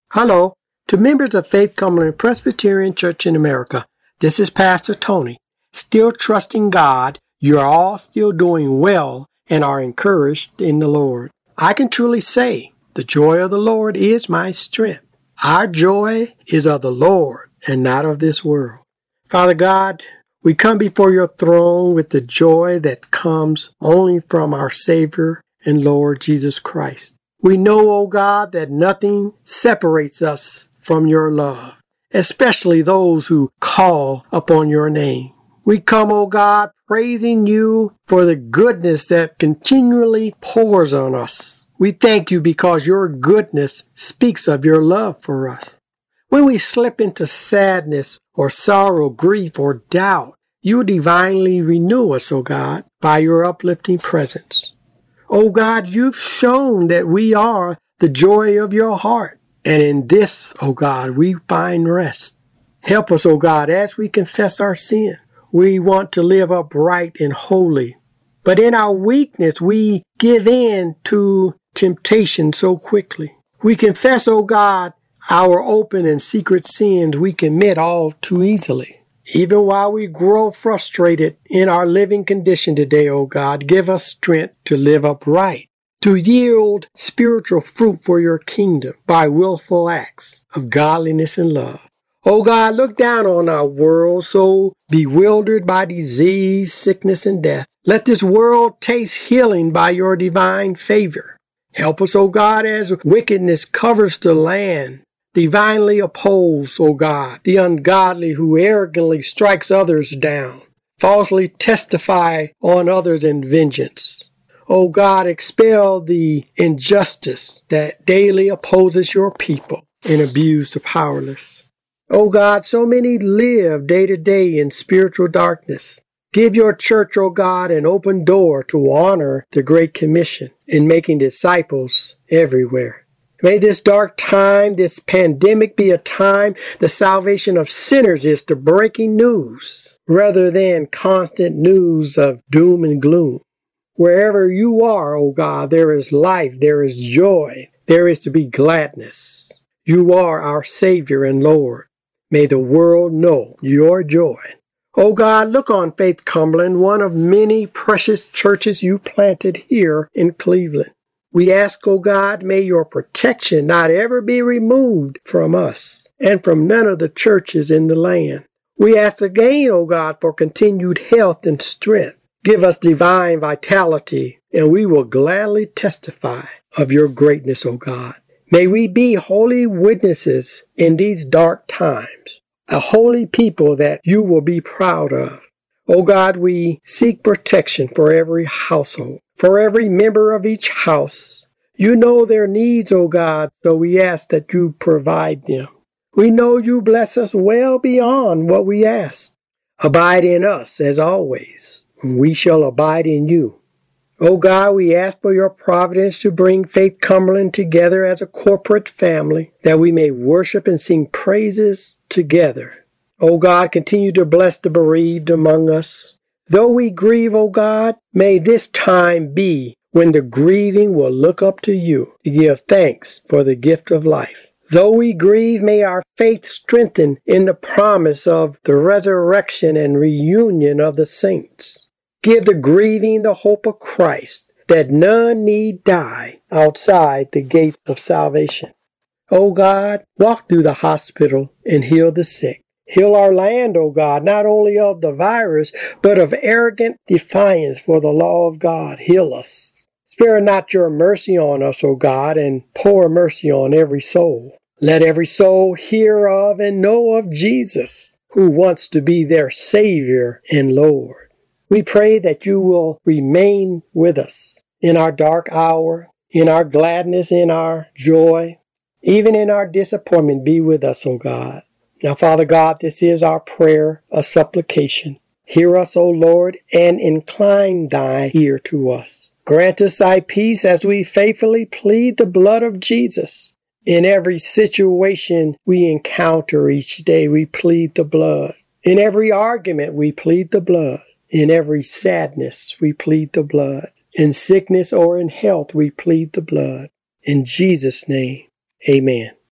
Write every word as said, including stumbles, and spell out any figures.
Hello, to members of Faith Cumberland Presbyterian Church in America, this is Pastor Tony. Still trusting God, you are all still doing well and are encouraged in the Lord. I can truly say, the joy of the Lord is my strength. Our joy is of the Lord and not of this world. Father God, we come before your throne with the joy that comes only from our Savior and Lord Jesus Christ. We know, O God, that nothing separates us from your love, especially those who call upon your name. We come, O God, praising you for the goodness that continually pours on us. We thank you because your goodness speaks of your love for us. When we slip into sadness or sorrow, grief, or doubt, you divinely renew us, O God, by your uplifting presence. O God, you've shown that we are the joy of your heart. And in this, O God, we find rest. Help us, O God, as we confess our sin. We want to live upright and holy. But in our weakness, we give in to temptation so quickly. We confess, O God, our open and secret sins we commit all too easily. Even while we grow frustrated in our living condition today, O God, give us strength to live upright, to yield spiritual fruit for your kingdom by willful acts of godliness and love. O God, look down on our world so bewildered by disease, sickness, and death. Let this world taste healing by your divine favor. Help us, O God, as wickedness covers the land. Divinely oppose, O God, the ungodly who arrogantly strikes others down, falsely testify on others in vengeance. O God, expel the injustice that daily opposes your people and abuse the powerless. O God, so many live day to day in spiritual darkness. Give your church, O God, an open door to honor the Great Commission in making disciples everywhere. May this dark time, this pandemic be a time the salvation of sinners is the breaking news, rather than constant news of doom and gloom. Wherever you are, O God, there is life, there is joy, there is to be gladness. You are our Savior and Lord. May the world know your joy. O God, look on Faith Cumberland, one of many precious churches you planted here in Cleveland. We ask, O God, may your protection not ever be removed from us and from none of the churches in the land. We ask again, O God, for continued health and strength. Give us divine vitality, and we will gladly testify of your greatness, O God. May we be holy witnesses in these dark times, a holy people that you will be proud of. O God, we seek protection for every household, for every member of each house. You know their needs, O God, so we ask that you provide them. We know you bless us well beyond what we ask. Abide in us as always, and we shall abide in you. O God, we ask for your providence to bring Faith Cumberland together as a corporate family, that we may worship and sing praises together. O God, continue to bless the bereaved among us. Though we grieve, O God, may this time be when the grieving will look up to you to give thanks for the gift of life. Though we grieve, may our faith strengthen in the promise of the resurrection and reunion of the saints. Give the grieving the hope of Christ, that none need die outside the gates of salvation. O God, walk through the hospital and heal the sick. Heal our land, O God, not only of the virus, but of arrogant defiance for the law of God. Heal us. Spare not your mercy on us, O God, and pour mercy on every soul. Let every soul hear of and know of Jesus, who wants to be their Savior and Lord. We pray that you will remain with us in our dark hour, in our gladness, in our joy, even in our disappointment. Be with us, O God. Now, Father God, this is our prayer, a supplication. Hear us, O Lord, and incline thy ear to us. Grant us thy peace as we faithfully plead the blood of Jesus. In every situation we encounter each day, we plead the blood. In every argument, we plead the blood. In every sadness, we plead the blood. In sickness or in health, we plead the blood. In Jesus' name, amen.